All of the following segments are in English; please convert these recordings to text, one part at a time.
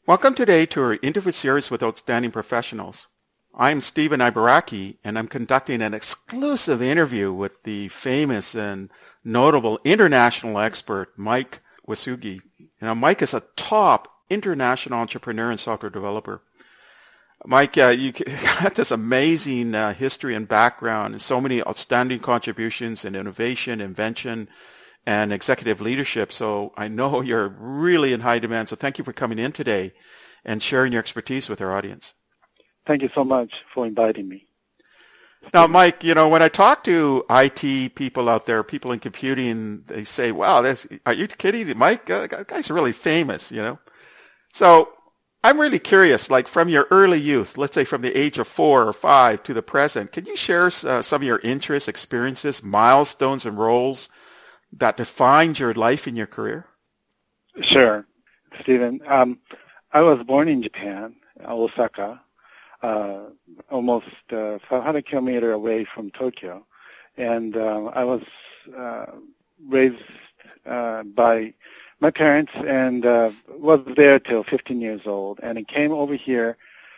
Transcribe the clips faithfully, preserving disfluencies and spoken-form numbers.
Welcome today to our interview series with outstanding professionals. I'm Stephen Ibaraki, and I'm conducting an exclusive interview with the famous and notable international expert, Mike Wasugi. Now, Mike is a top international entrepreneur and software developer. Mike, uh, you got this amazing uh, history and background, and so many outstanding contributions in innovation, invention, and executive leadership. So I know you're really in high demand. So thank you for coming in today and sharing your expertise with our audience. Thank you so much for inviting me. Now, Mike, you know, when I talk to I T people out there, people in computing, they say, wow, this, are you kidding? Mike, uh, that guy's really famous, you know. So I'm really curious, like from your early youth, let's say from the age of four or five to the present, can you share uh, some of your interests, experiences, milestones, and roles that defined your life and your career? Sure, Stephen. Um, I was born in Japan, Osaka, uh, almost uh, five hundred kilometers away from Tokyo. And uh, I was uh, raised uh, by my parents and uh, was there till fifteen years old. And I came over here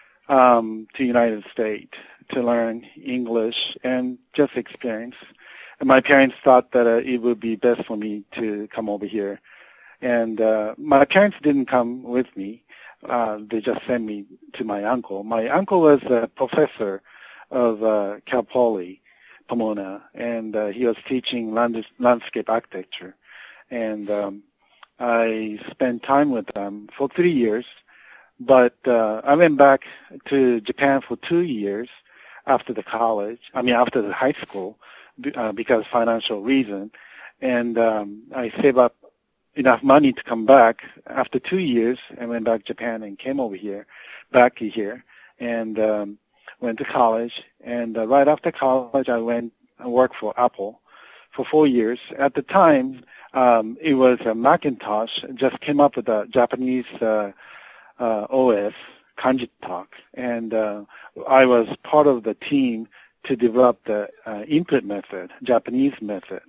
um, to the United States to learn English and just experience. And my parents thought that uh, it would be best for me to come over here. And uh, my parents didn't come with me. Uh, they just sent me to my uncle. My uncle was a professor of uh, Cal Poly, Pomona, and uh, he was teaching land- landscape architecture. And um, I spent time with them for three years. But uh, I went back to Japan for two years after the college, I mean after the high school, Uh, because financial reason, and um, I saved up enough money to come back. After two years, I went back to Japan and came over here, back here, and um, went to college. And uh, right after college, I went and worked for Apple for four years. At the time, um, it was a Macintosh, just came up with a Japanese uh, uh, O S, Kanji Talk, and uh, I was part of the team to develop the uh, input method, Japanese method,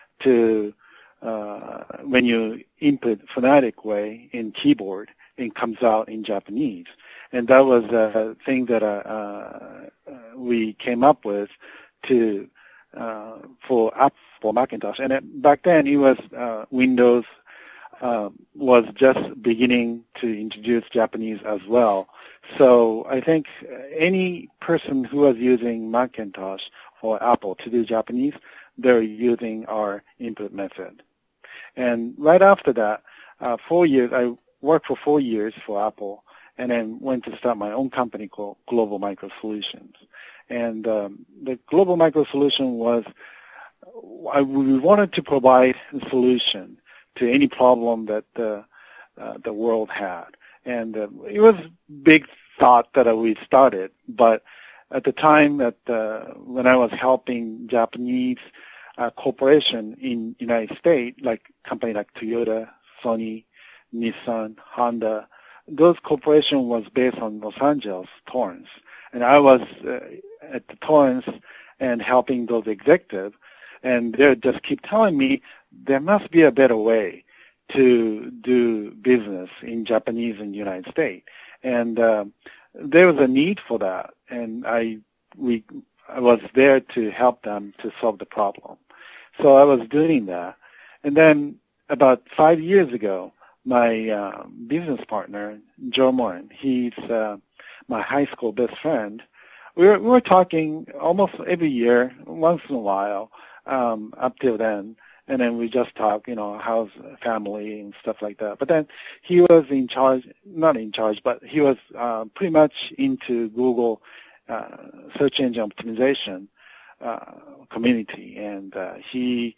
to uh, when you input phonetic way in keyboard, it comes out in Japanese. And that was a thing that uh, uh, we came up with to uh, for Apple Macintosh. And it, back then, it was uh, Windows uh, was just beginning to introduce Japanese as well. So I think any person who was using Macintosh or Apple to do Japanese, they're using our input method. And right after that, uh, four years, I worked for four years for Apple, and then went to start my own company called Global Micro Solutions. And um, the Global Micro Solution was, I, we wanted to provide a solution to any problem that the, uh, the world had. And uh, it was big thought that uh, we started, but at the time that uh, when I was helping Japanese uh, corporation in United States, like company like Toyota, Sony, Nissan, Honda, those corporation was based on Los Angeles, Torrance, and I was uh, at the Torrance and helping those executives, and they just keep telling me there must be a better way to do business in Japanese in the United States. And uh, there was a need for that, and I we I was there to help them to solve the problem. So I was doing that. And then about five years ago, my uh, business partner, Joe Morin, he's uh, my high school best friend, we were, we were talking almost every year, once in a while, um, up till then. And then we just talk, you know, how's family and stuff like that. But then he was in charge, not in charge, but he was uh, pretty much into Google uh, search engine optimization uh, community. And uh, he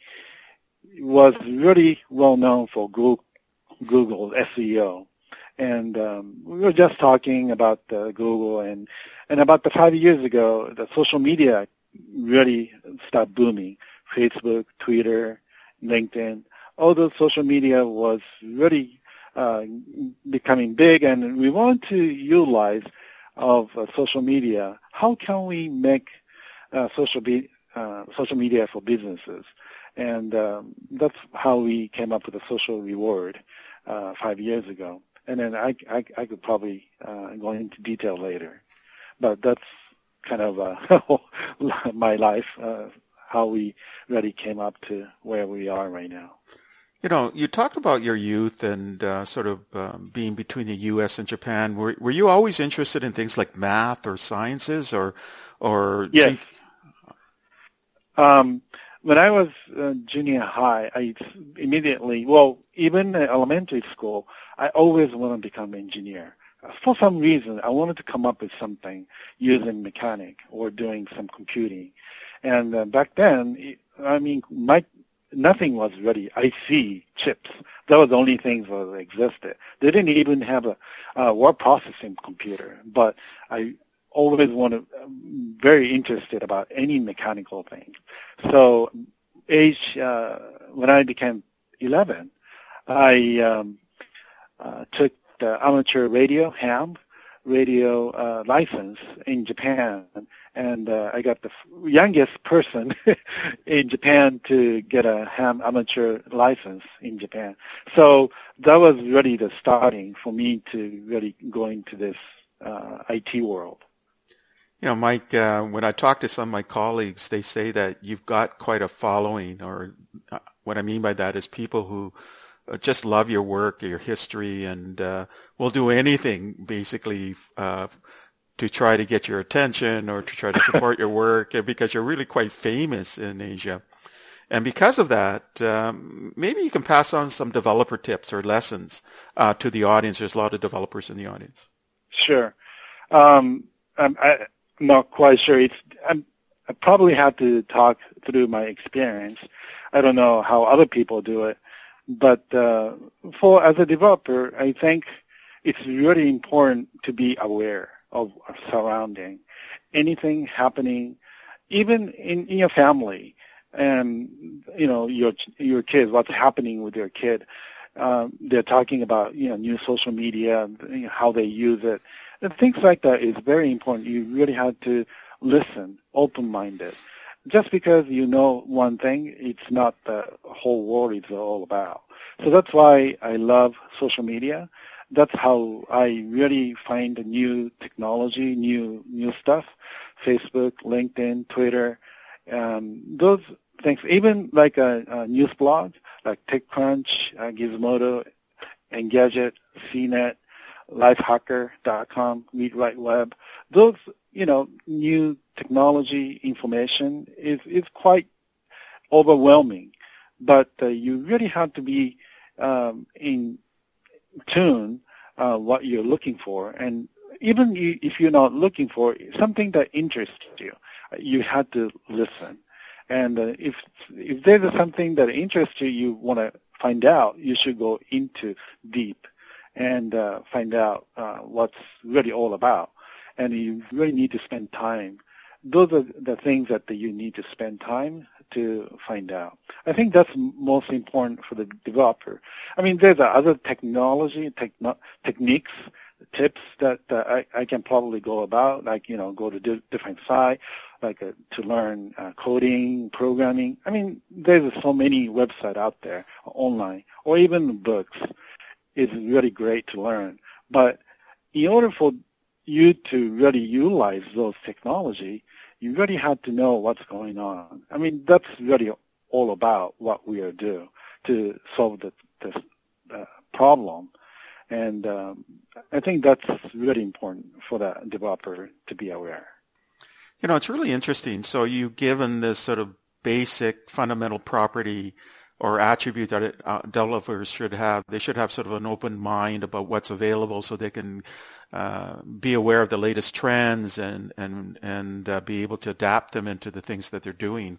was really well known for Google, Google S E O. And um, we were just talking about uh, Google. And, and about the five years ago, the social media really started booming. Facebook, Twitter, LinkedIn, all those social media was really uh, becoming big, and we want to utilize of uh, social media. How can we make uh, social be, uh, social media for businesses? And um, that's how we came up with a social reward uh, five years ago. And then I, I, I could probably uh, go into detail later. But that's kind of uh, my life, uh, how we really came up to where we are right now. You know, you talked about your youth and uh, sort of um, being between the U S and Japan. Were were you always interested in things like math or sciences, or or? Yes. Think... Um, when I was uh, junior high, I immediately, well, even in elementary school, I always wanted to become an engineer. For some reason, I wanted to come up with something using mechanic or doing some computing. And uh, back then, I mean, my nothing was ready. I C chips. That was the only things that existed. They didn't even have a, a word processing computer. But I always wanted, very interested about any mechanical thing. So, age uh, when I became eleven, I um, uh, took the amateur radio ham radio uh, license in Japan. And uh, I got the youngest person in Japan to get a ham amateur license in Japan. So that was really the starting for me to really go into this uh, I T world. You know, Mike, uh, when I talk to some of my colleagues, they say that you've got quite a following, or uh, what I mean by that is people who just love your work, your history, and uh, will do anything basically uh to try to get your attention or to try to support your work, because you're really quite famous in Asia. And because of that, um, maybe you can pass on some developer tips or lessons uh, to the audience. There's a lot of developers in the audience. Sure. Um, I'm, I'm not quite sure. It's, I'm, I probably have to talk through my experience. I don't know how other people do it. But uh, for as a developer, I think it's really important to be aware of our surrounding, anything happening, even in, in your family, and you know your your kids, what's happening with your kid. Um, they're talking about you know new social media, you know, how they use it, and things like that is very important. You really have to listen, open-minded. Just because you know one thing, it's not the whole world it's all about. So that's why I love social media. That's how I really find new technology, new new stuff. Facebook, LinkedIn, Twitter, um, those things. Even like a, a news blog, like TechCrunch, uh, Gizmodo, Engadget, C net, Lifehacker dot com, ReadWriteWeb. Those, you know, new technology information is is quite overwhelming, but uh, you really have to be um, in tune uh, what you're looking for, and even you, if you're not looking for something that interests you, you have to listen. And uh, if if there's something that interests you, you want to find out, you should go into deep and uh, find out uh, what's really all about. And you really need to spend time. Those are the things that you need to spend time to find out. I think that's most important for the developer. I mean, there's other technology, techno- techniques, tips that uh, I, I can probably go about, like, you know, go to di- different sites, like uh, to learn uh, coding, programming. I mean, there's so many websites out there online, or even books. It's really great to learn. But in order for you to really utilize those technology, you really have to know what's going on. I mean, that's really all about what we are doing to solve the, the uh, problem. And um, I think that's really important for the developer to be aware. You know, it's really interesting. So you've given this sort of basic fundamental property or attribute that it, uh, developers should have. They should have sort of an open mind about what's available, so they can uh, be aware of the latest trends and and and uh, be able to adapt them into the things that they're doing.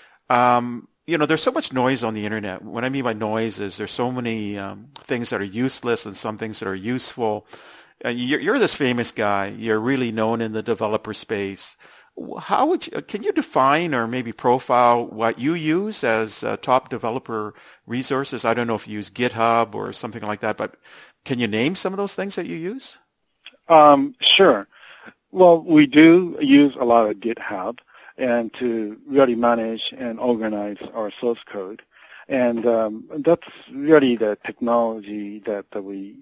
Um, you know, there's so much noise on the internet. What I mean by noise is there's so many um, things that are useless and some things that are useful. And you're, you're this famous guy. You're really known in the developer space. How would you, can you define or maybe profile what you use as uh, top developer resources? I don't know if you use GitHub or something like that, but can you name some of those things that you use? Um, sure. Well, we do use a lot of GitHub and to really manage and organize our source code. And um, that's really the technology that, that we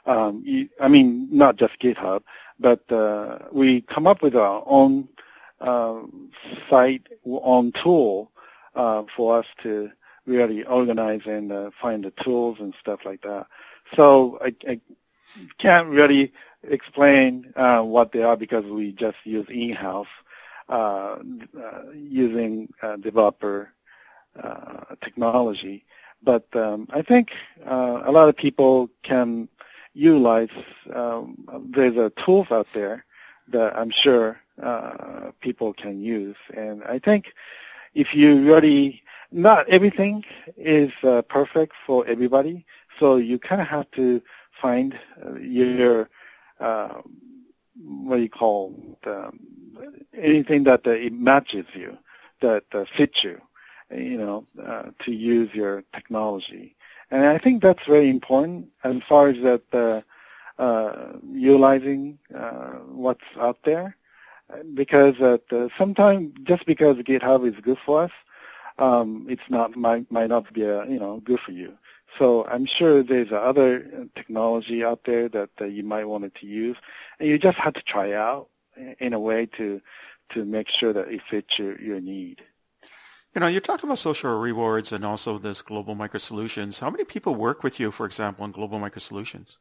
Um, you, I mean, not just GitHub, but uh, we come up with our own uh, site, own tool uh, for us to really organize and uh, find the tools and stuff like that. So I, I can't really explain uh, what they are because we just use in-house uh, uh, using uh, developer uh, technology. But um, I think uh, a lot of people can utilize, um, there's uh, tools out there that I'm sure uh, people can use. And I think if you really, not everything is uh, perfect for everybody, so you kind of have to find uh, your, uh, what do you call, the, anything that uh, it matches you, that uh, fits you, you know, uh, to use your technology. And I think that's very important as far as that uh, uh, utilizing uh, what's out there, because uh, sometimes just because GitHub is good for us, um, it's not might, might not be uh, you know good for you. So I'm sure there's other technology out there that uh, you might want to use, and you just have to try out in a way to to make sure that it fits your, your need. You know, you talked about social rewards and also this Global Micro Solutions. How many people work with you, for example, in Global Micro Solutions?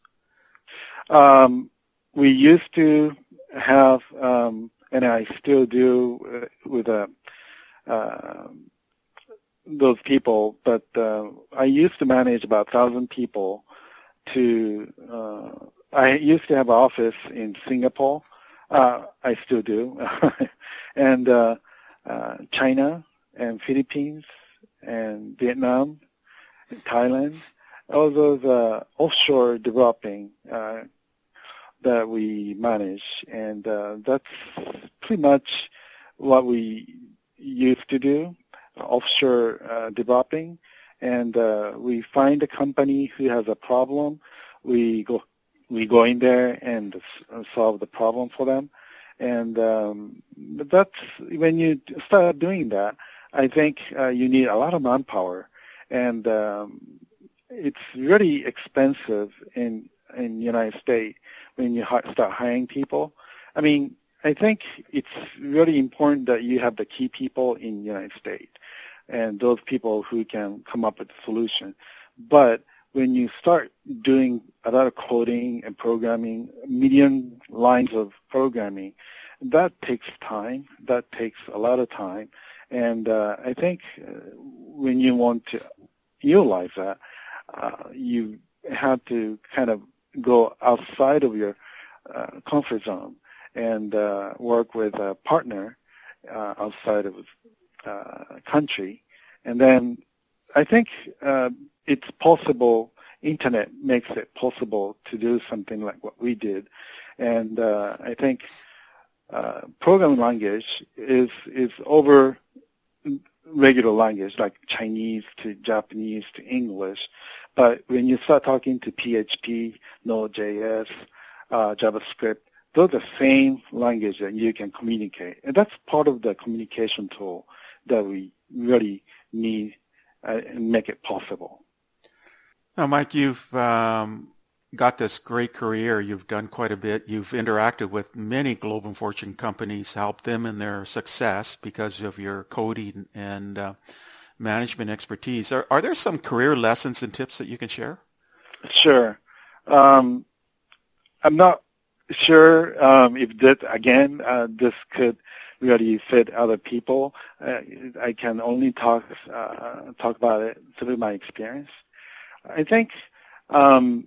Um, we used to have, um, and I still do uh, with uh, uh, those people, but uh, I used to manage about one thousand people to, uh, I used to have an office in Singapore. Uh, I still do. and uh, uh, China and Philippines and Vietnam and Thailand. All those uh, offshore developing uh, that we manage. And uh, that's pretty much what we used to do, offshore uh, developing. And uh, we find a company who has a problem. We go we go in there and solve the problem for them. And um, that's when you start doing that, I think uh, you need a lot of manpower. And um, it's really expensive in in the United States when you ha- start hiring people. I mean, I think it's really important that you have the key people in the United States and those people who can come up with a solution. But when you start doing a lot of coding and programming, million lines of programming, that takes time. That takes a lot of time. And uh, I think uh, when you want to utilize that, uh, you have to kind of go outside of your uh, comfort zone and uh, work with a partner uh, outside of the uh, country. And then I think uh, it's possible, Internet makes it possible to do something like what we did. And uh, I think uh, programming language is is over regular language like Chinese to Japanese to English. But when you start talking to P H P, Node.js, uh, JavaScript, those are the same language that you can communicate. And that's part of the communication tool that we really need uh, and make it possible. Now, Mike, you've um, got this great career. You've done quite a bit. You've interacted with many global fortune companies, helped them in their success because of your coding and uh, management expertise. Are, are there some career lessons and tips that you can share? Sure. Um, I'm not sure um, if that, again, uh, this could really fit other people. Uh, I can only talk uh, talk about it through my experience. I think um,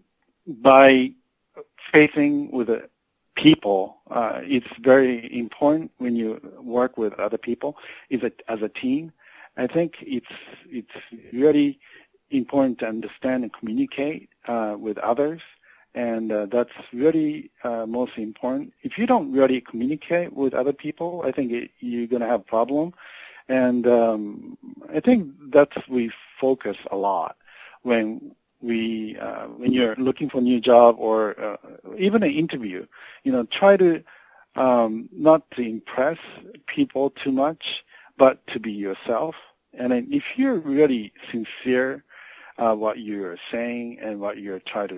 by facing with the people, uh, it's very important when you work with other people is a, as a team. I think it's it's really important to understand and communicate uh, with others, and uh, that's really uh, most important. If you don't really communicate with other people, I think it, you're going to have a problem. And um, I think that's we focus a lot when we uh, when you're looking for a new job or uh, even an interview. You know, try to um, not to impress people too much, but to be yourself. And then if you're really sincere uh, what you're saying and what you're trying to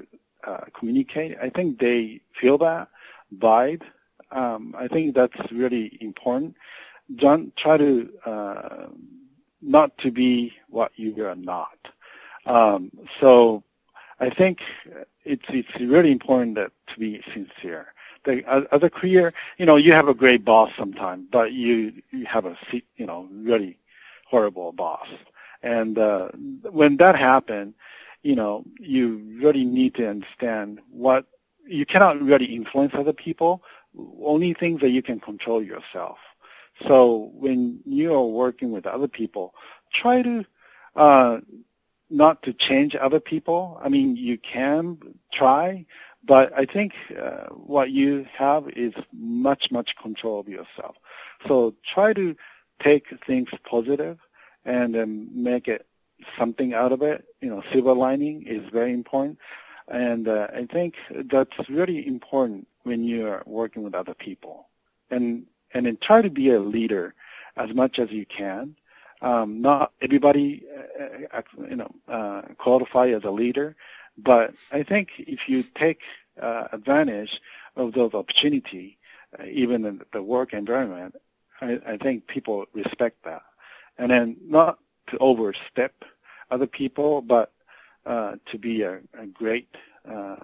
uh, communicate. I think they feel that vibe. Um, I think that's really important. Don't try to uh, not to be what you are not. Um, so I think it's it's really important that to be sincere. The, as a career, you know, you have a great boss sometimes, but you you have a you know really horrible boss, and uh, when that happens, you know, you really need to understand what you cannot really influence other people. Only things that you can control yourself. So when you are working with other people, try to uh, not to change other people. I mean, you can try, but I think uh, what you have is much, much control of yourself. So try to take things positive and um, make it something out of it. You know, silver lining is very important. And uh, I think that's really important when you are working with other people. And and then try to be a leader as much as you can. Um, not everybody, uh, you know, uh, qualify as a leader, but I think if you take uh, advantage of those opportunities, uh, even in the work environment, I, I think people respect that. And then not to overstep other people, but uh, to be a, a great uh,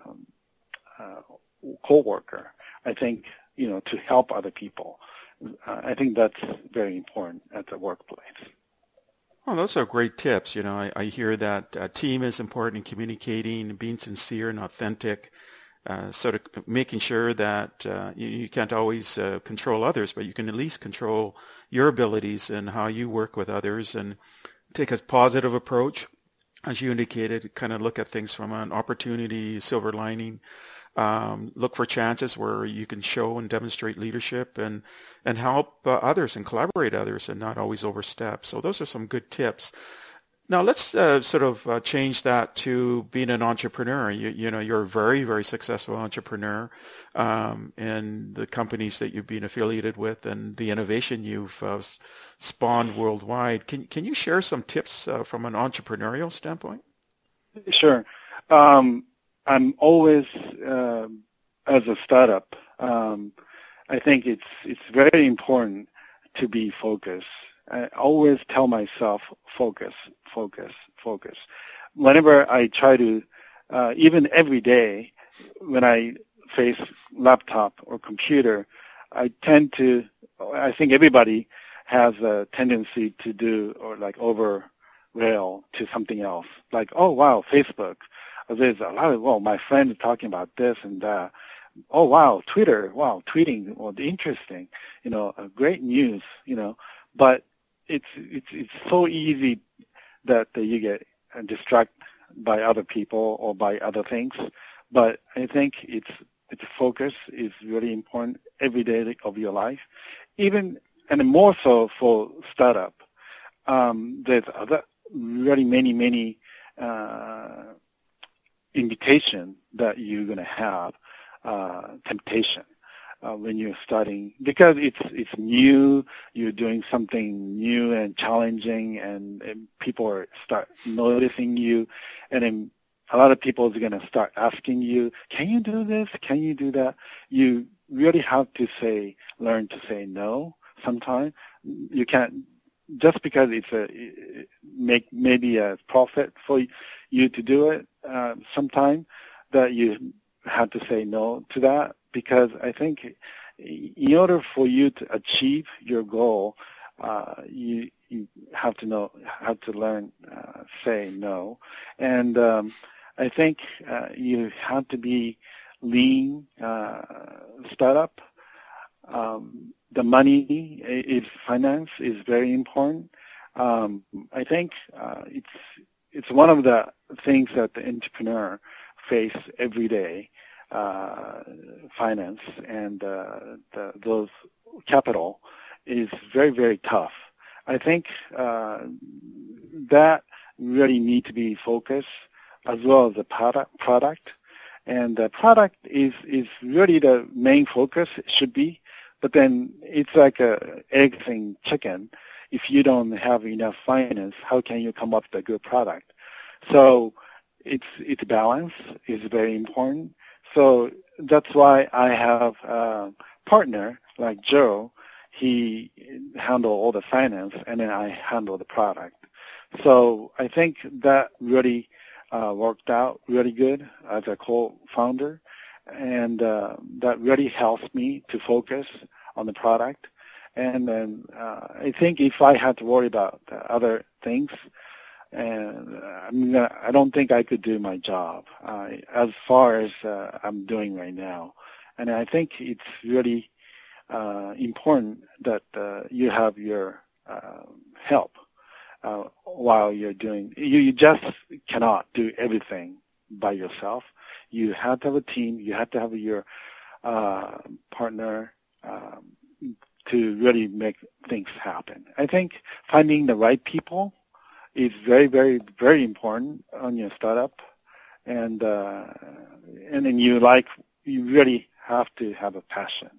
uh, co-worker. I think, you know, to help other people. Uh, I think that's very important at the workplace. Well, those are great tips. You know, I, I hear that uh, team is important in communicating, being sincere and authentic, uh, sort of making sure that uh, you, you can't always uh, control others, but you can at least control your abilities and how you work with others, and take a positive approach. As you indicated, kind of look at things from an opportunity, silver lining. Um, look for chances where you can show and demonstrate leadership and and help uh, others and collaborate others and not always overstep. So those are some good tips. Now let's uh, sort of uh, change that to being an entrepreneur. You, you know, you're a very, very successful entrepreneur um, in the companies that you've been affiliated with and the innovation you've uh, spawned worldwide. Can can you share some tips uh, from an entrepreneurial standpoint? Sure. Um, I'm always, uh, as a startup, um, I think it's it's very important to be focused. I always tell myself, focus, focus, focus. Whenever I try to, uh, even every day, when I face laptop or computer, I tend to, I think everybody has a tendency to do, or like over rail to something else. Like, oh, wow, Facebook. There's a lot of, well, my friend is talking about this and that. Oh, wow, Twitter, wow, tweeting, well, interesting, you know, uh, great news, you know. But it's it's it's so easy that uh, you get uh, distracted by other people or by other things. But I think it's it's focus is really important every day of your life, even and more so for startup. Um, there's other really many many. Uh, invitation that you're going to have, uh, temptation, uh, when you're starting, because it's, it's new, you're doing something new and challenging, and, and people are start noticing you, and then a lot of people are going to start asking you, can you do this? Can you do that? You really have to say, learn to say no sometimes. You can't, just because it's a, make maybe a profit for you to do it, uh, sometime that you have to say no to that, because I think in order for you to achieve your goal, uh, you you have to know have to learn uh, say no, and um, I think uh, you have to be lean uh, startup. Um, the money is finance is very important. Um, I think uh, it's it's one of the things that the entrepreneur face every day. Uh, finance and uh, the, those capital is very, very tough. I think uh, that really need to be focused, as well as the product. product. And the product is, is really the main focus, it should be, but then it's like a eggs and chicken. If you don't have enough finance, how can you come up with a good product? So it's its balance is very important. So that's why I have a partner like Joe. He handle all the finance, and then I handle the product. So I think that really uh, worked out really good as a co-founder, and uh, that really helps me to focus on the product. And then uh, I think if I had to worry about other things, and I mean, I don't think I could do my job uh, as far as uh, I'm doing right now. And I think it's really uh, important that uh, you have your uh, help uh, while you're doing. You, you just cannot do everything by yourself. You have to have a team. You have to have your uh, partner um, to really make things happen. I think finding the right people is very, very, very important on your startup, and uh, and then you like you really have to have a passion.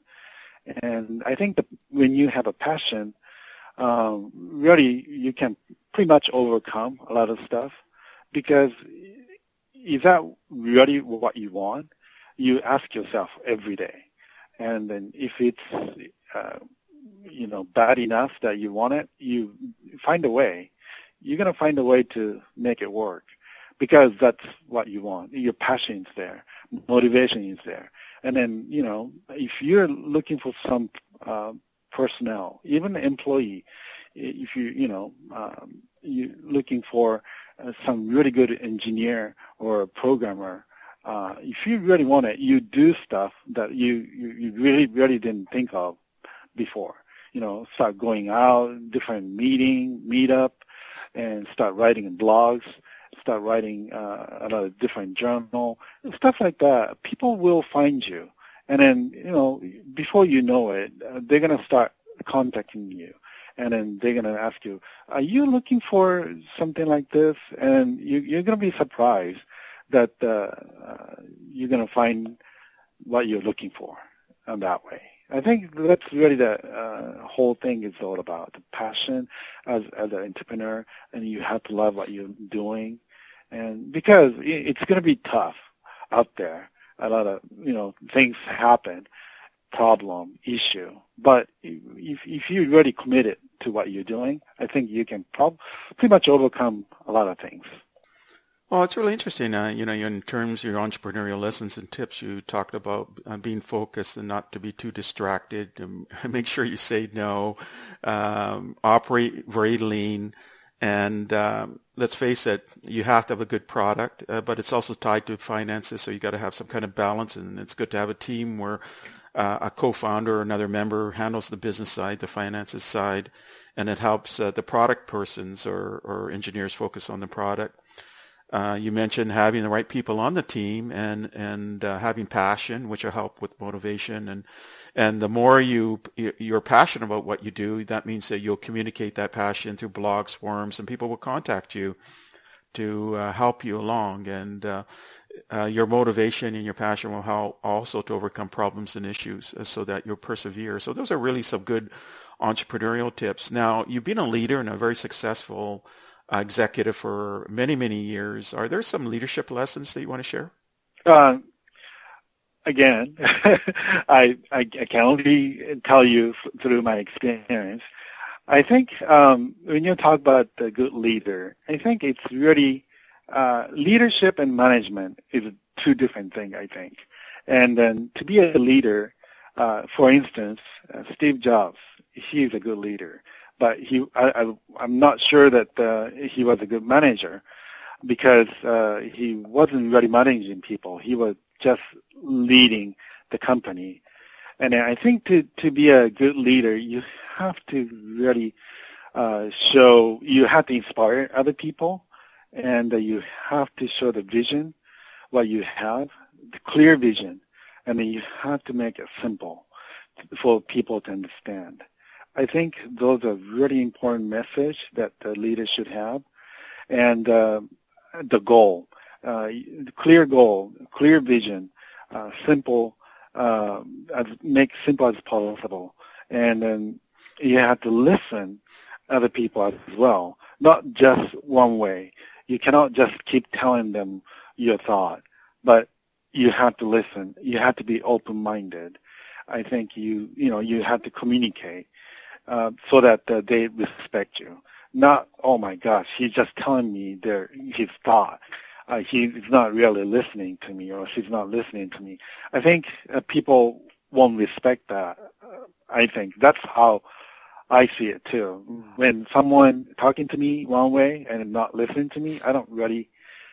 And I think that when you have a passion, um, really you can pretty much overcome a lot of stuff, because is that really what you want? You ask yourself every day, and then if it's uh, you know bad enough that you want it, you find a way. You're going to find a way to make it work, because that's what you want. Your passion is there. Motivation is there. And then, you know, if you're looking for some uh, personnel, even an employee, if you, you know, um, you're looking for uh, some really good engineer or a programmer, uh, if you really want it, you do stuff that you, you, you really, really didn't think of before. You know, start going out, different meeting, meetup, and start writing blogs, start writing uh, a lot of different journal, stuff like that. People will find you. And then, you know, before you know it, uh, they're going to start contacting you. And then they're going to ask you, are you looking for something like this? And you, you're going to be surprised that uh, uh, you're going to find what you're looking for in that way. I think that's really the uh, whole thing is all about, the passion as as an entrepreneur, and you have to love what you're doing, and because it's going to be tough out there. A lot of you know things happen, problem, issue, but if if you're really committed to what you're doing, I think you can prob- pretty much overcome a lot of things. Well, it's really interesting. Uh, you know, in terms of your entrepreneurial lessons and tips, you talked about uh, being focused and not to be too distracted, and make sure you say no, um, operate very lean, and um, let's face it, you have to have a good product, uh, but it's also tied to finances, so you got to have some kind of balance, and it's good to have a team where uh, a co-founder or another member handles the business side, the finances side, and it helps uh, the product persons or, or engineers focus on the product. Uh, you mentioned having the right people on the team and and uh, having passion, which will help with motivation. And and the more you you're passionate about what you do, that means that you'll communicate that passion through blogs, forums, and people will contact you to uh, help you along. And uh, uh, your motivation and your passion will help also to overcome problems and issues, uh, so that you'll persevere. So those are really some good entrepreneurial tips. Now, you've been a leader and a very successful Uh, executive for many, many years. Are there some leadership lessons that you want to share? Uh, again, I, I, I can only tell you through my experience. I think um, when you talk about a good leader, I think it's really uh, leadership and management is two different things, I think. And then to be a leader, uh, for instance, uh, Steve Jobs, he is a good leader. But he, I, I, I'm not sure that uh, he was a good manager, because uh, he wasn't really managing people. He was just leading the company. And I think to, to be a good leader, you have to really uh, show, you have to inspire other people, and uh, you have to show the vision, what you have, the clear vision, and then you have to make it simple for people to understand. I think those are really important message that the leaders should have. And uh, the goal, uh, clear goal, clear vision, uh, simple, uh, as make simple as possible. And then you have to listen other people as well, not just one way. You cannot just keep telling them your thought, but you have to listen. You have to be open-minded. I think you, you know, you have to communicate uh, so that uh, they respect you. Not, oh my gosh, he's just telling me their his thought. Uh, he's not really listening to me, or she's not listening to me. I think uh, people won't respect that. Uh, I think that's how I see it too. When someone talking to me one way and not listening to me, I don't really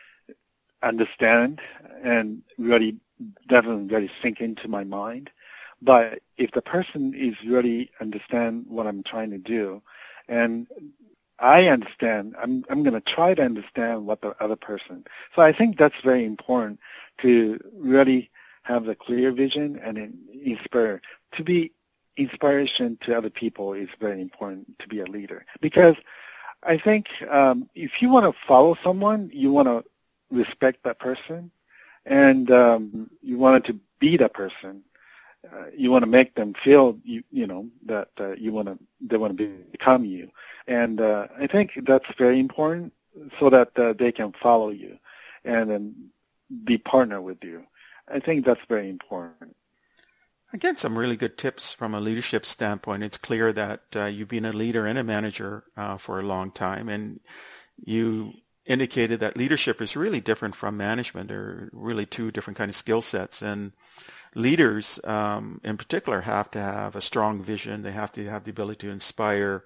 understand, and really doesn't really sink into my mind. But if the person is really understand what I'm trying to do, and I understand, I'm I'm going to try to understand what the other person. So I think that's very important, to really have the clear vision and inspire. To be inspiration to other people is very important to be a leader, because I think um, if you want to follow someone, you want to respect that person, and um, you want to be that person. Uh, you want to make them feel, you, you know, that uh, you want to, they want to become you. And uh, I think that's very important, so that uh, they can follow you and then be partner with you. I think that's very important. Again, some really good tips from a leadership standpoint. It's clear that uh, you've been a leader and a manager uh, for a long time, and you indicated that leadership is really different from management. They're really two different kind of skill sets, and leaders um, in particular have to have a strong vision. They have to have the ability to inspire,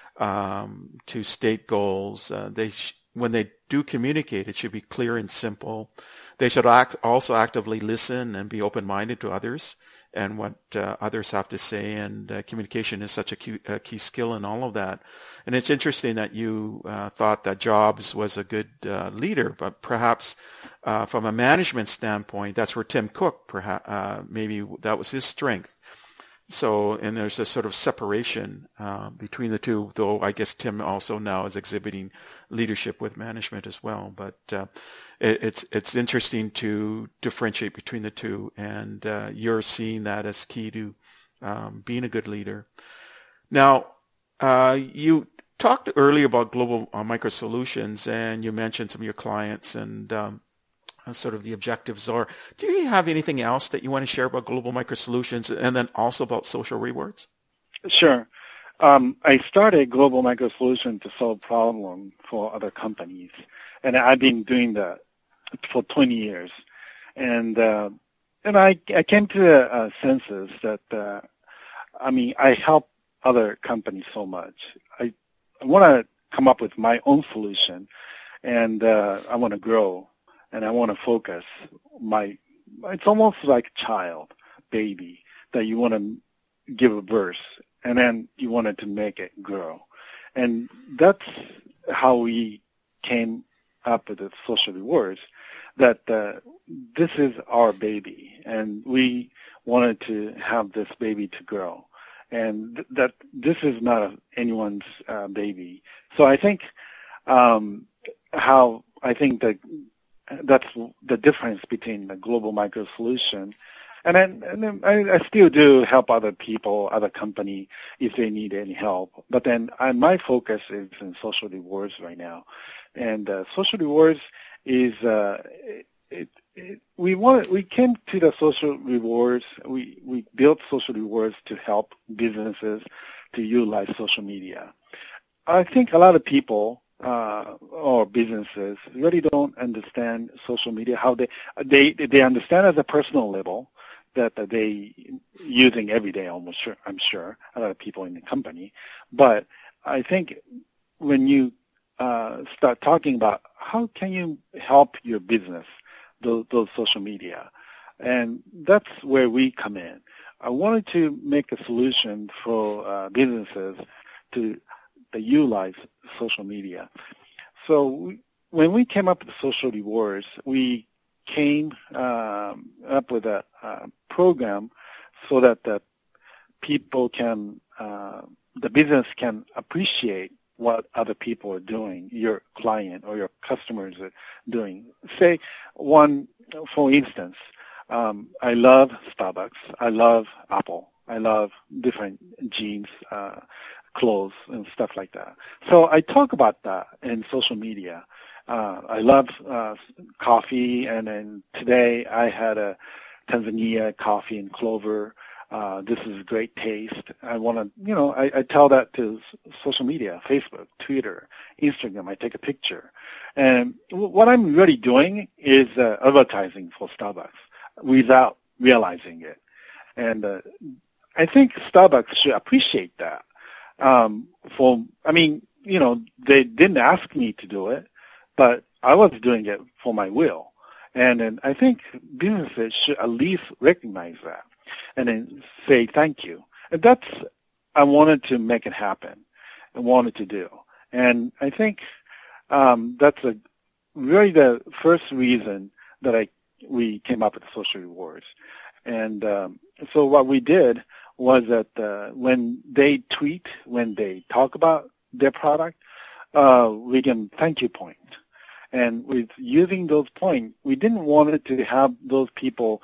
um, to state goals. Uh, they sh- when they do communicate, it should be clear and simple. They should act, also actively listen and be open-minded to others and what uh, others have to say. And uh, communication is such a key, a key skill in all of that. And it's interesting that you uh, thought that Jobs was a good uh, leader, but perhaps uh, from a management standpoint, that's where Tim Cook, perhaps uh, maybe that was his strength. So, and there's a sort of separation uh, between the two, though I guess Tim also now is exhibiting leadership with management as well. But uh, it, it's it's interesting to differentiate between the two, and uh, you're seeing that as key to um, being a good leader. Now, uh, you talked earlier about Global uh, Micro Solutions, and you mentioned some of your clients and um, sort of the objectives are. Do you have anything else that you want to share about Global Micro Solutions, and then also about Social Rewards? Sure. Um, I started Global Micro Solutions to solve problems for other companies, and I've been doing that for twenty years. And uh, and I, I came to the uh, senses that, uh, I mean, I help other companies so much. I, I want to come up with my own solution, and uh, I want to grow. And I want to focus my, it's almost like a child, baby, that you want to give a birth, and then you wanted to make it grow. And that's how we came up with the Social Rewards, that uh, this is our baby, and we wanted to have this baby to grow. And th- that this is not a, anyone's uh, baby. So I think um, how, I think that that's the difference between the Global Micro Solution. And then, and then I, I still do help other people, other company, if they need any help. But then I, my focus is in Social Rewards right now. And uh, Social Rewards is, uh, it, it, we want, we came to the Social Rewards, we, we built Social Rewards to help businesses to utilize social media. I think a lot of people Uh, or businesses really don't understand social media, how they they they understand at a personal level that, that they using every day, almost sure, I'm sure, a lot of people in the company. But I think when you uh, start talking about how can you help your business, those, those social media, and that's where we come in. I wanted to make a solution for uh, businesses to that utilize social media. So we, when we came up with Social Rewards, we came um, up with a, a program so that the people can, uh, the business can appreciate what other people are doing, your client or your customers are doing. Say one, for instance, um, I love Starbucks. I love Apple. I love different jeans, uh, clothes and stuff like that. So I talk about that in social media, Uh, I love uh, coffee, and then today I had a Tanzania coffee and clover. Uh, this is great taste. I want to, you know, I, I tell that to social media, Facebook, Twitter, Instagram. I take a picture. And what I'm really doing is uh, advertising for Starbucks without realizing it. And uh, I think Starbucks should appreciate that. Um, for, I mean, you know, they didn't ask me to do it, but I was doing it for my will. And then I think businesses should at least recognize that and then say thank you. And that's, I wanted to make it happen and wanted to do. And I think um, that's a really the first reason that I we came up with social rewards. And um, so what we did was that uh, when they tweet, when they talk about their product, uh, we can thank you point. And with using those points, we didn't want it to have those people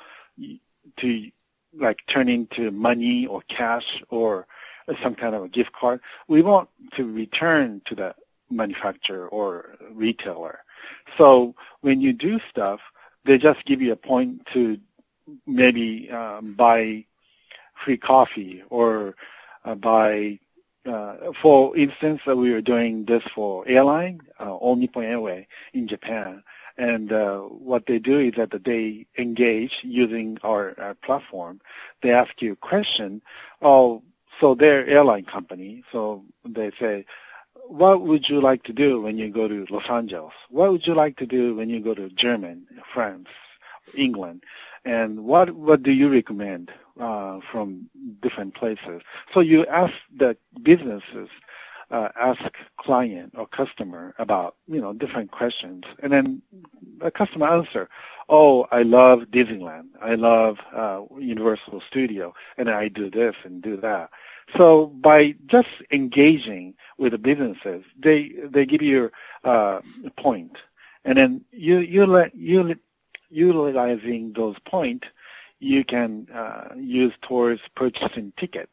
to like turn into money or cash or some kind of a gift card. We want to return to the manufacturer or retailer. So when you do stuff, they just give you a point to maybe um, buy free coffee or uh, buy, uh, for instance, uh, we were doing this for airline, uh, All Nippon Airways in Japan. And uh, what they do is that they engage using our, our platform. They ask you a question. Oh, so they're airline company. So they say, what would you like to do when you go to Los Angeles? What would you like to do when you go to Germany, France, England? And what what do you recommend uh, from different places? So you ask the businesses, uh, ask client or customer about, you know, different questions. And then the customer answer, oh, I love Disneyland. I love uh, Universal Studio, and I do this and do that. So by just engaging with the businesses, they they give you uh, a point, and then you you let you utilizing those points, you can uh, use towards purchasing ticket.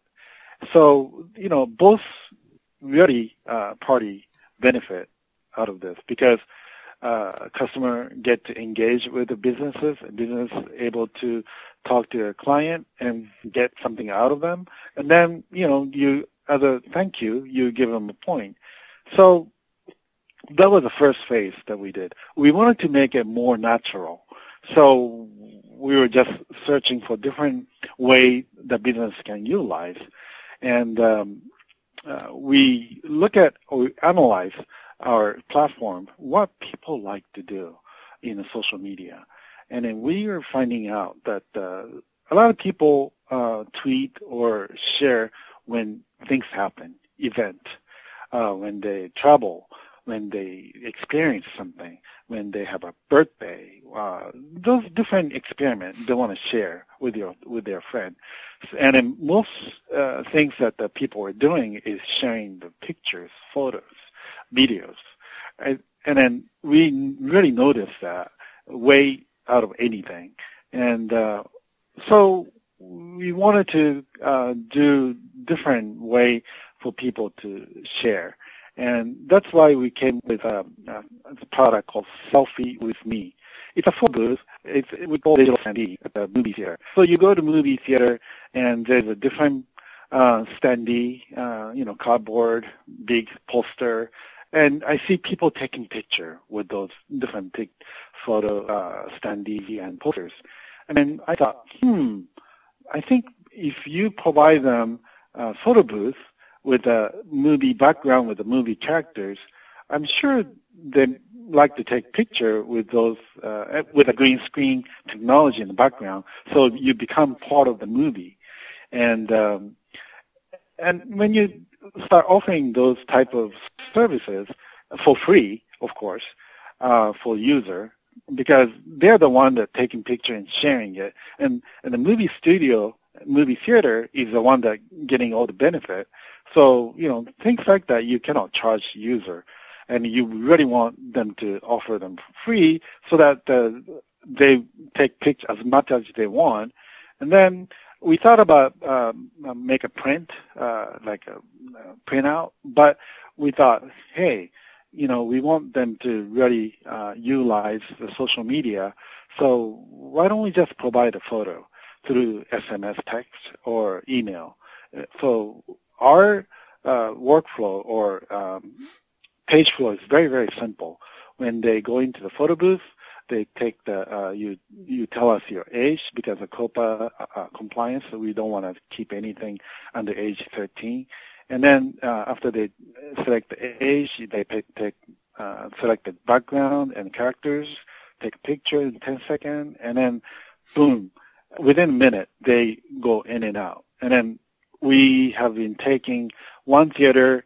So you know both really uh, party benefit out of this because uh, customer get to engage with the businesses, and business able to talk to a client and get something out of them. And then, you know, you, as a thank you, you give them a point. So that was the first phase that we did. We wanted to make it more natural. So we were just searching for different ways that business can utilize. And um, uh, we look at or we analyze our platform, what people like to do in social media. And then we are finding out that uh, a lot of people uh, tweet or share when things happen, event, uh, when they travel, when they experience something, when they have a birthday. Uh, those different experiments they want to share with your with their friend. And then most uh, things that the people are doing is sharing the pictures, photos, videos. And, and then we really notice that way out of anything. And uh, so we wanted to uh, do different way for people to share. And that's why we came with a, a, a product called Selfie with Me. It's a full booth. It's, we call it digital standee at the movie theater. So you go to movie theater and there's a different uh, standee, uh, you know, cardboard, big poster. And I see people taking picture with those different big photo uh, standee and posters. And then I thought, hmm, I think if you provide them a photo booth with a movie background with the movie characters, I'm sure they'd like to take picture with those uh, with a green screen technology in the background, so you become part of the movie. And um, and when you start offering those type of services for free, of course, uh, for user, because they're the one that taking picture and sharing it, and and the movie studio, movie theater is the one that getting all the benefit. So, you know, things like that you cannot charge user, and you really want them to offer them for free so that uh, they take pictures as much as they want. And then we thought about um, make a print, uh, like a, a printout, but we thought, hey, you know, we want them to really uh, utilize the social media. So why don't we just provide a photo through S M S text or email? So our uh, workflow or um, page flow is very, very simple. When they go into the photo booth, they take the, uh, you, you tell us your age because of COPPA uh, compliance, so we don't want to keep anything under age thirteen. And then uh, after they select the age, they pick, take, uh, select the background and characters, take a picture in ten seconds, and then boom, within a minute, they go in and out. And then we have been taking one theater,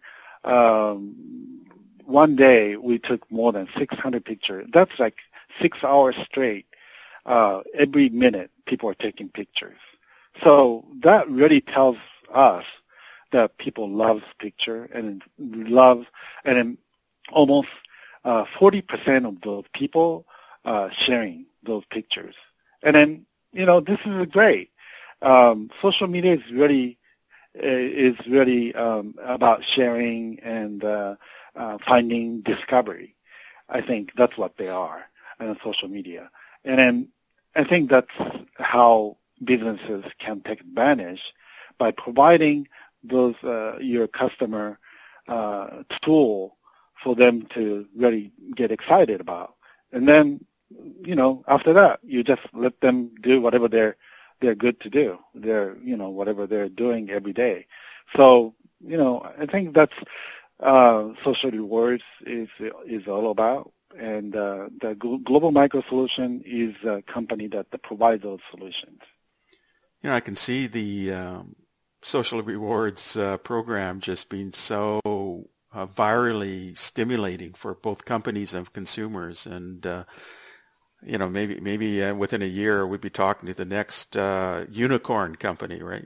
um, one day we took more than six hundred pictures. That's like six hours straight. Uh, every minute, people are taking pictures. So that really tells us that people love picture and love, and then almost uh, forty percent of those people uh, sharing those pictures. And then, you know, this is great. Um, social media is really is really um, about sharing and uh, uh, finding discovery. I think that's what they are on social media. And then I think that's how businesses can take advantage by providing those uh, your customer uh, tool for them to really get excited about. And then, you know, after that, you just let them do whatever they're they're good to do. They're, you know, whatever they're doing every day. So, you know, I think that's uh, Social Rewards is is all about. And uh, the Global Micro Solution is a company that, that provides those solutions. You know, I can see the um, Social Rewards uh, program just being so uh, virally stimulating for both companies and consumers. And, uh, you know, maybe maybe uh, within a year we'd be talking to the next uh, unicorn company, right?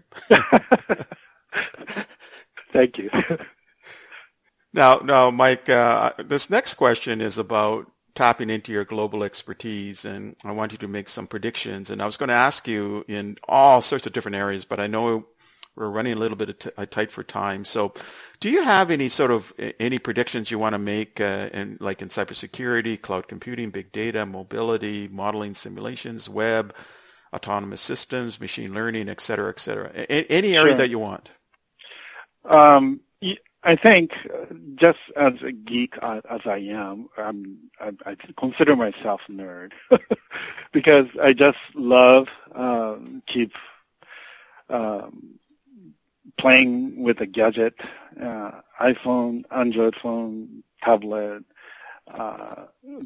Thank you. Now, now, Mike, uh, this next question is about tapping into your global expertise, and I want you to make some predictions. And I was going to ask you in all sorts of different areas, but I know we're running a little bit t- tight for time. So do you have any sort of any predictions you want to make uh, in like in cybersecurity, cloud computing, big data, mobility, modeling, simulations, web, autonomous systems, machine learning, et cetera, et cetera? A- any area Sure. that you want. Um, I think just as a geek uh, as I am, I'm, I, I consider myself a nerd because I just love um, keep um, playing with a gadget, uh, iPhone, Android phone, tablet, uh,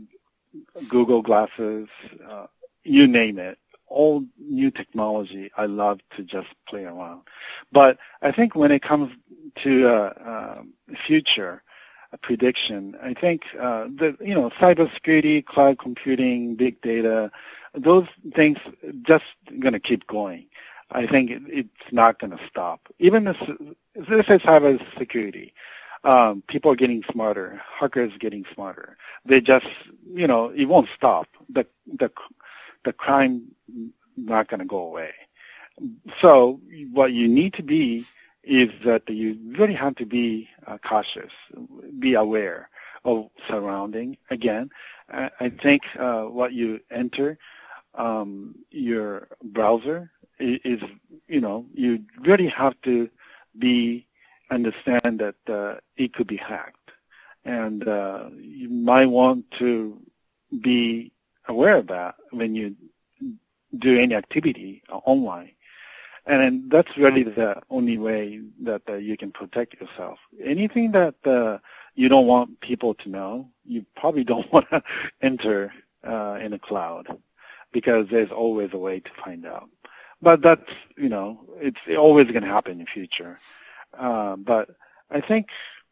Google Glasses, uh, you name it. All new technology, I love to just play around. But I think when it comes to uh, uh, future uh, prediction, I think uh, the you know cybersecurity, cloud computing, big data, those things just going to keep going. I think it, it's not going to stop. Even this, this is cybersecurity. Um, people are getting smarter. Hackers getting smarter. They just you know it won't stop. The the the crime not going to go away. So what you need to be is that you really have to be uh, cautious, be aware of surrounding. Again, I, I think uh, what you enter um, your browser is, is, you know, you really have to be understand that uh, it could be hacked, and uh, you might want to be aware of that when you do any activity online. And then that's really the only way that uh, you can protect yourself. Anything that uh, you don't want people to know, you probably don't want to enter uh, in a cloud because there's always a way to find out. But that's, you know, it's always going to happen in the future. Uh, but I think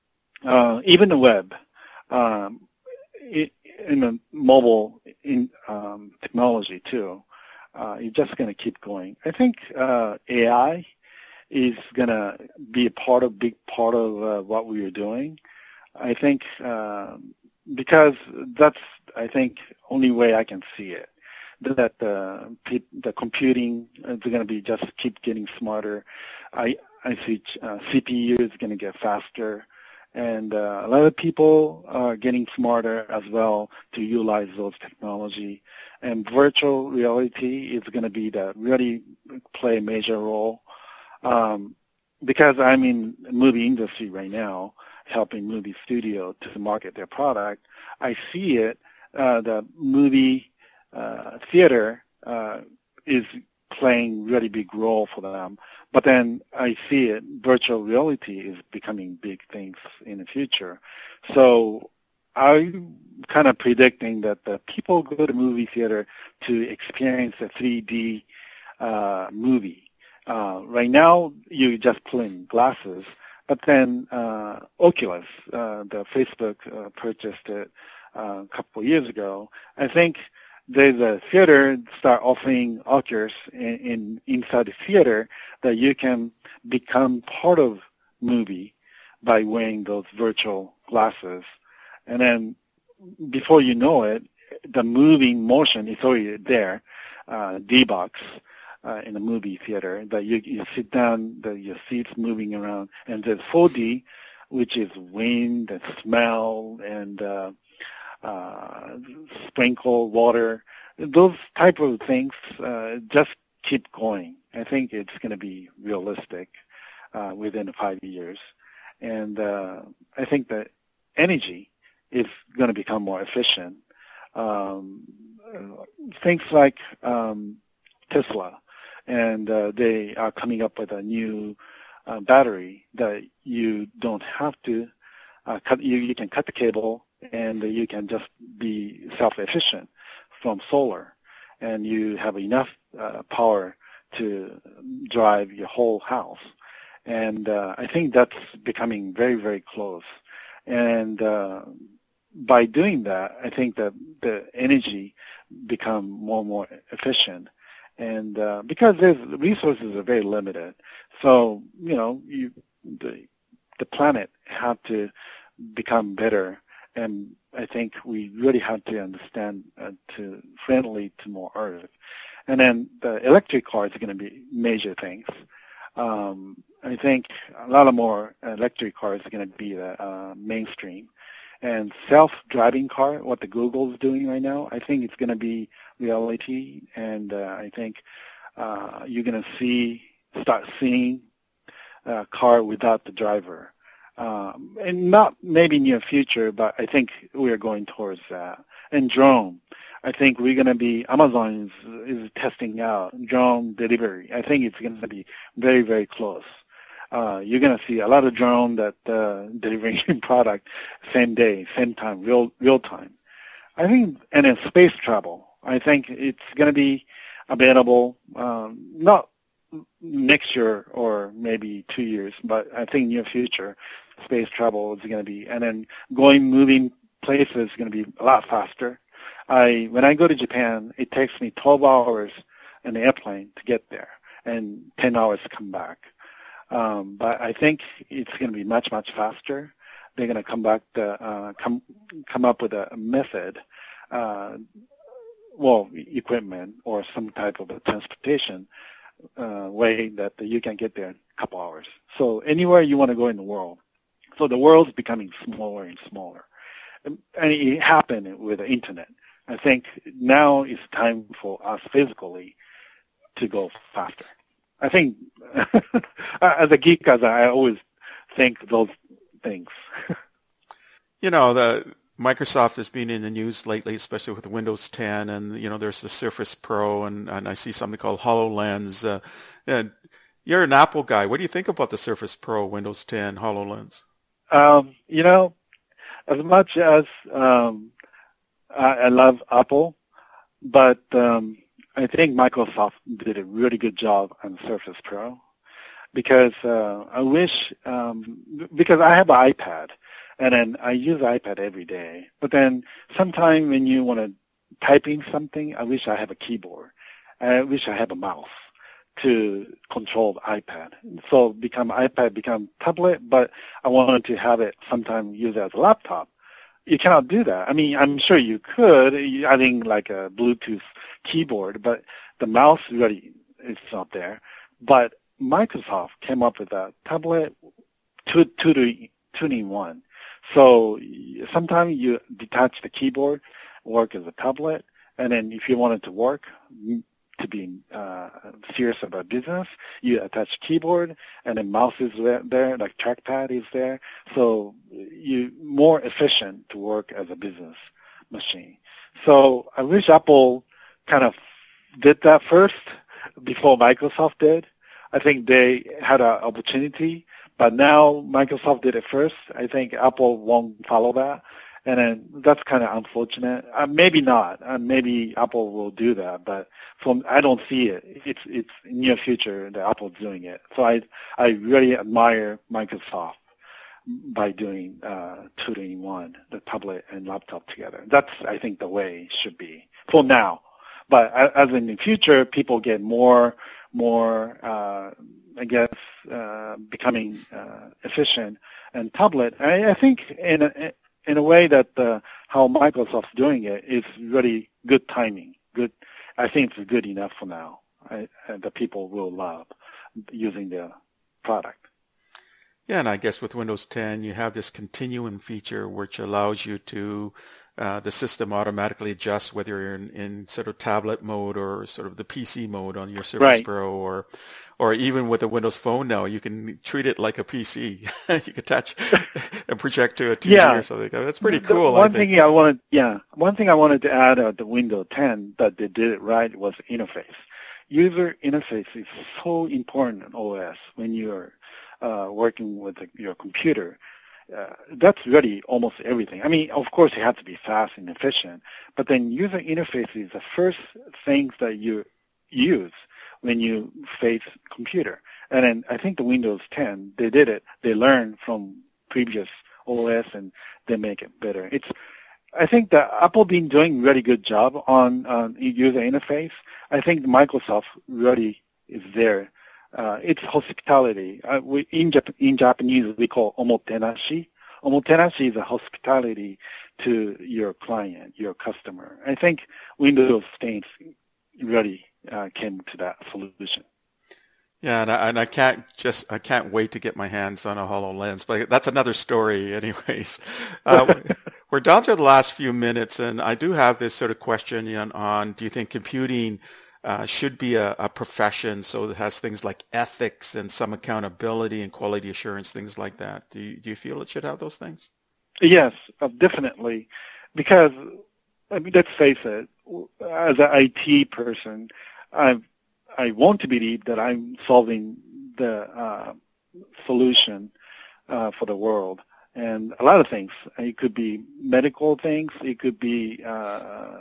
uh, even the web, um, it, in the mobile in, um, technology too, uh, it's just going to keep going. I think uh, A I is going to be a part of, big part of uh, what we are doing. I think uh, because that's, I think, only way I can see it. That uh, the computing is going to be just keep getting smarter. I I see uh, C P U is going to get faster, And uh, a lot of people are getting smarter as well to utilize those technology. And virtual reality is going to be that really play a major role. Um, because I'm in the movie industry right now, helping movie studio to market their product, I see it, uh, the movie uh, theater uh, is playing really big role for them. But then I see it, virtual reality is becoming big things in the future. So I'm kind of predicting that the people go to movie theater to experience a three D uh, movie. Uh, right now, you just put in glasses, but then uh, Oculus, uh, the Facebook uh, purchased it uh, a couple of years ago. I think there's a theater start offering Oculus in, in inside the theater that you can become part of movie by wearing those virtual glasses. And then before you know it, the moving motion is already there, uh, D-Box uh, in a movie theater, that you, you sit down, the, your seat's moving around, and there's four D, which is wind and smell and uh, uh, sprinkle water. Those type of things uh, just keep going. I think it's going to be realistic uh, within five years. And uh, I think that energy is going to become more efficient. Um, things like um, Tesla, and uh, they are coming up with a new uh, battery that you don't have to uh, cut. You, you can cut the cable, and you can just be self-efficient from solar, and you have enough uh, power to drive your whole house. And uh, I think that's becoming very, very close. And uh, by doing that, I think that the energy become more and more efficient. And uh, because there's, resources are very limited, so you know, you, the the planet have to become better. And I think we really have to understand uh, to friendly to more Earth. And then the electric cars are going to be major things. Um, I think a lot of more electric cars are going to be the uh, mainstream. And self-driving car, what the Google's doing right now, I think it's going to be reality. And uh, I think uh, you're going to see, start seeing a car without the driver. Um, and not maybe near future, but I think we are going towards that. And drone, I think we're going to be, Amazon is, is testing out drone delivery. I think it's going to be very, very close. Uh, you're going to see a lot of drone that uh, delivering product same day, same time, real real time. I think, and then space travel. I think it's going to be available, um, not next year or maybe two years, but I think near future, space travel is going to be, and then going, moving places is going to be a lot faster. I when I go to Japan, it takes me twelve hours in the airplane to get there, and ten hours to come back. Um, but I think it's going to be much, much faster. They're going to come back to, uh, come come up with a method, uh, well, equipment or some type of a transportation uh, way that you can get there in a couple hours. So anywhere you want to go in the world. So the world's becoming smaller and smaller. And it happened with the Internet. I think now is time for us physically to go faster. I think, as a geek, as I always think those things. You know, the Microsoft has been in the news lately, especially with Windows ten, and you know, there's the Surface Pro, and, and I see something called HoloLens. Uh, and you're an Apple guy. What do you think about the Surface Pro, Windows ten, HoloLens? Um, you know, as much as um, I, I love Apple, but um, I think Microsoft did a really good job on Surface Pro, because uh, I wish, um, because I have an iPad, and then I use iPad every day. But then sometime when you want to type in something, I wish I have a keyboard. I wish I have a mouse to control the iPad. So become iPad, become tablet, but I wanted to have it sometime use it as a laptop. You cannot do that. I mean, I'm sure you could, adding like a Bluetooth keyboard, but the mouse really is not there. But Microsoft came up with a tablet, two, two to two-in-one. So sometimes you detach the keyboard, work as a tablet, and then if you want it to work, to be uh, serious about business, you attach keyboard, and then mouse is there, like trackpad is there. So you more efficient to work as a business machine. So I wish Apple kind of did that first before Microsoft did. I think they had an opportunity, but now Microsoft did it first. I think Apple won't follow that. And then that's kind of unfortunate. Uh, maybe not. Uh, maybe Apple will do that, but from I don't see it. It's it's near future that Apple's doing it. So I I really admire Microsoft by doing uh, two-in-one, the tablet and laptop together. That's I think the way it should be for now. But as in the future, people get more more uh, I guess uh, becoming uh, efficient and tablet. I, I think in a, in a way that uh, how Microsoft's doing it is really good timing. Good, I think it's good enough for now. I, and the people will love using the product. Yeah, and I guess with Windows ten, you have this continuum feature which allows you to, uh, the system automatically adjusts whether you're in, in sort of tablet mode or sort of the P C mode on your Surface Right. Pro, or or even with a Windows Phone now, you can treat it like a P C. You can touch and project to a T V Yeah. or something. That's pretty The cool. One I think. thing I wanted, yeah, one thing I wanted to add at the Windows ten that they did it right was interface. User interface is so important in O S when you're uh, working with the, your computer. Uh, that's really almost everything. I mean, of course, it has to be fast and efficient, but then user interface is the first things that you use when you face computer. And then I think the Windows ten, they did it. They learned from previous O S and they make it better. It's, I think that Apple been doing really good job on, on user interface. I think Microsoft really is there. Uh, it's hospitality. Uh, we, in, Jap- in Japanese, we call omotenashi. Omotenashi is a hospitality to your client, your customer. I think Windows ten really uh, came to that solution. Yeah, and I, and I can't just I can't wait to get my hands on a HoloLens, but that's another story, anyways. Uh, we're down to the last few minutes, and I do have this sort of question on, on do you think computing uh, should be a, a profession, so it has things like ethics and some accountability and quality assurance, things like that? Do you, do you feel it should have those things? Yes, uh, definitely, because I mean, let's face it, as an I T person, I I want to believe that I'm solving the uh, solution uh, for the world, and a lot of things. It could be medical things. It could be uh,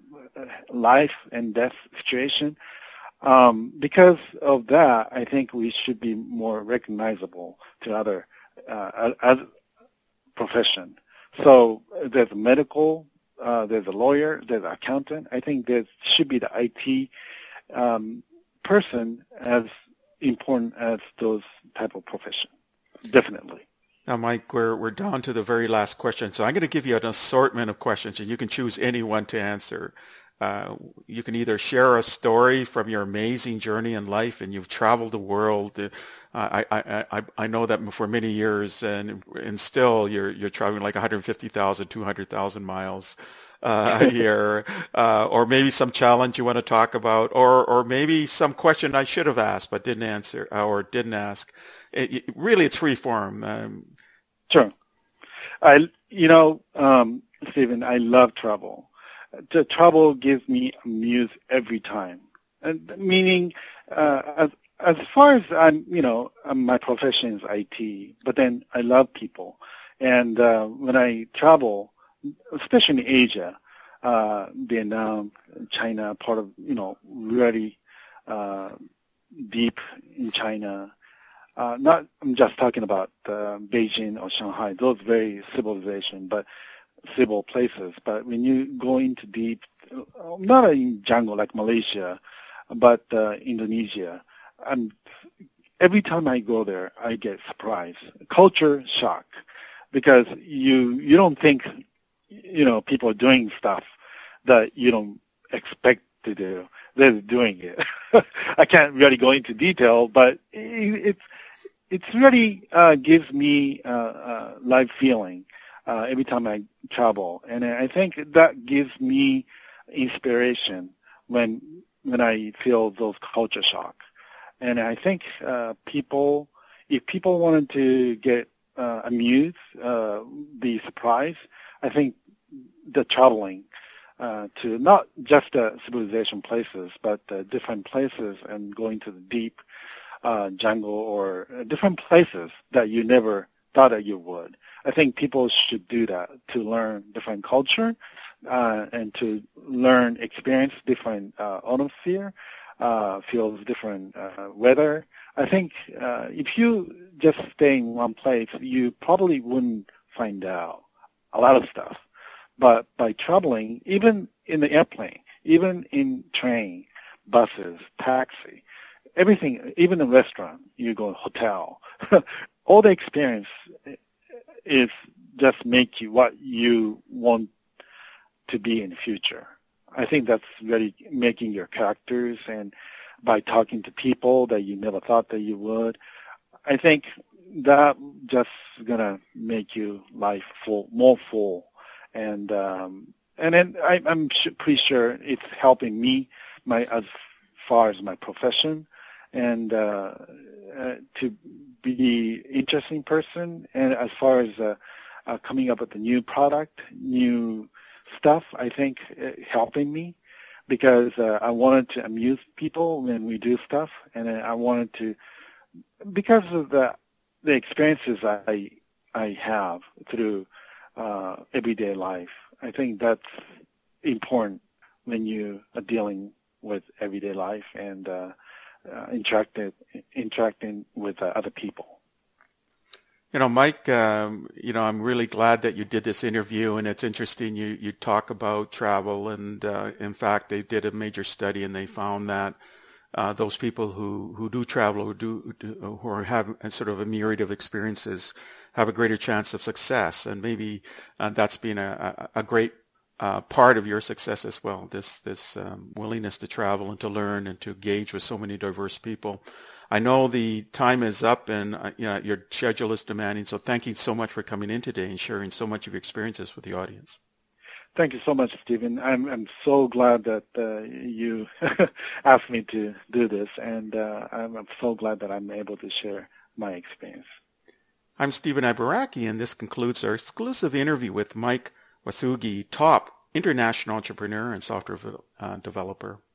life and death situation. Um, because of that, I think we should be more recognizable to other uh, as profession. So there's a medical, uh, there's a lawyer, there's an accountant. I think there should be the I T um, person as important as those type of profession. Definitely. Now, Mike, we're we're down to the very last question, so I'm going to give you an assortment of questions, and you can choose any one to answer. Uh, you can either share a story from your amazing journey in life, and you've traveled the world. Uh, I, I, I, I know that for many years, and and still you're you're traveling like one hundred fifty thousand, two hundred thousand miles uh, a year, uh, or maybe some challenge you want to talk about, or or maybe some question I should have asked but didn't answer or didn't ask. It, it, really, it's free form. Um, Sure. I, you know, um, Stephen, I love travel. The travel gives me a muse every time. And meaning, uh, as as far as I'm, you know, my profession is I T, but then I love people. And uh, when I travel, especially in Asia, uh, Vietnam, China, part of, you know, really uh, deep in China. Uh, not, I'm just talking about uh, Beijing or Shanghai, those very civilization, but civil places. But when you go into deep, not in jungle like Malaysia, but uh, Indonesia, and every time I go there, I get surprised, culture shock, because you you don't think, you know, people are doing stuff that you don't expect to do. They're doing it. I can't really go into detail, but it's it's really uh, gives me uh, uh, live feeling uh, every time I travel, and I think that gives me inspiration when when I feel those culture shock. And I think uh, people, if people wanted to get uh, amused, uh, be surprised, I think the traveling uh, to not just the civilization places, but uh, different places and going to the deep uh, jungle or different places that you never thought that you would. I think people should do that to learn different culture uh, and to learn, experience different uh, atmosphere, uh, feels different uh, weather. I think uh, if you just stay in one place, you probably wouldn't find out a lot of stuff. But by traveling, even in the airplane, even in train, buses, taxi, everything, even a restaurant, you go hotel, all the experience is just make you what you want to be in the future. I think that's really making your characters, and by talking to people that you never thought that you would, I think that just gonna make you life full, more full. And um, and then I, I'm pretty sure it's helping me, my as far as my profession, and uh, uh, to be an interesting person. And as far as uh, uh, coming up with a new product, new stuff, I think uh, helping me because uh, I wanted to amuse people when we do stuff, and I wanted to because of the the experiences I I have through. Uh, everyday life. I think that's important when you are dealing with everyday life and uh, uh, interacting, interacting with uh, other people. You know, Mike, um, you know, I'm really glad that you did this interview, and it's interesting you, you talk about travel, and uh, in fact, they did a major study, and they found that uh, those people who, who do travel, who do, who are, have a sort of a myriad of experiences, have a greater chance of success, and maybe uh, that's been a, a, a great uh, part of your success as well. This this um, willingness to travel and to learn and to engage with so many diverse people. I know the time is up, and uh, you know your schedule is demanding. So thank you so much for coming in today and sharing so much of your experiences with the audience. Thank you so much, Stephen. I'm I'm so glad that uh, you asked me to do this, and uh, I'm, I'm so glad that I'm able to share my experience. I'm Stephen Ibaraki, and this concludes our exclusive interview with Mike Wasugi, top international entrepreneur and software uh, developer.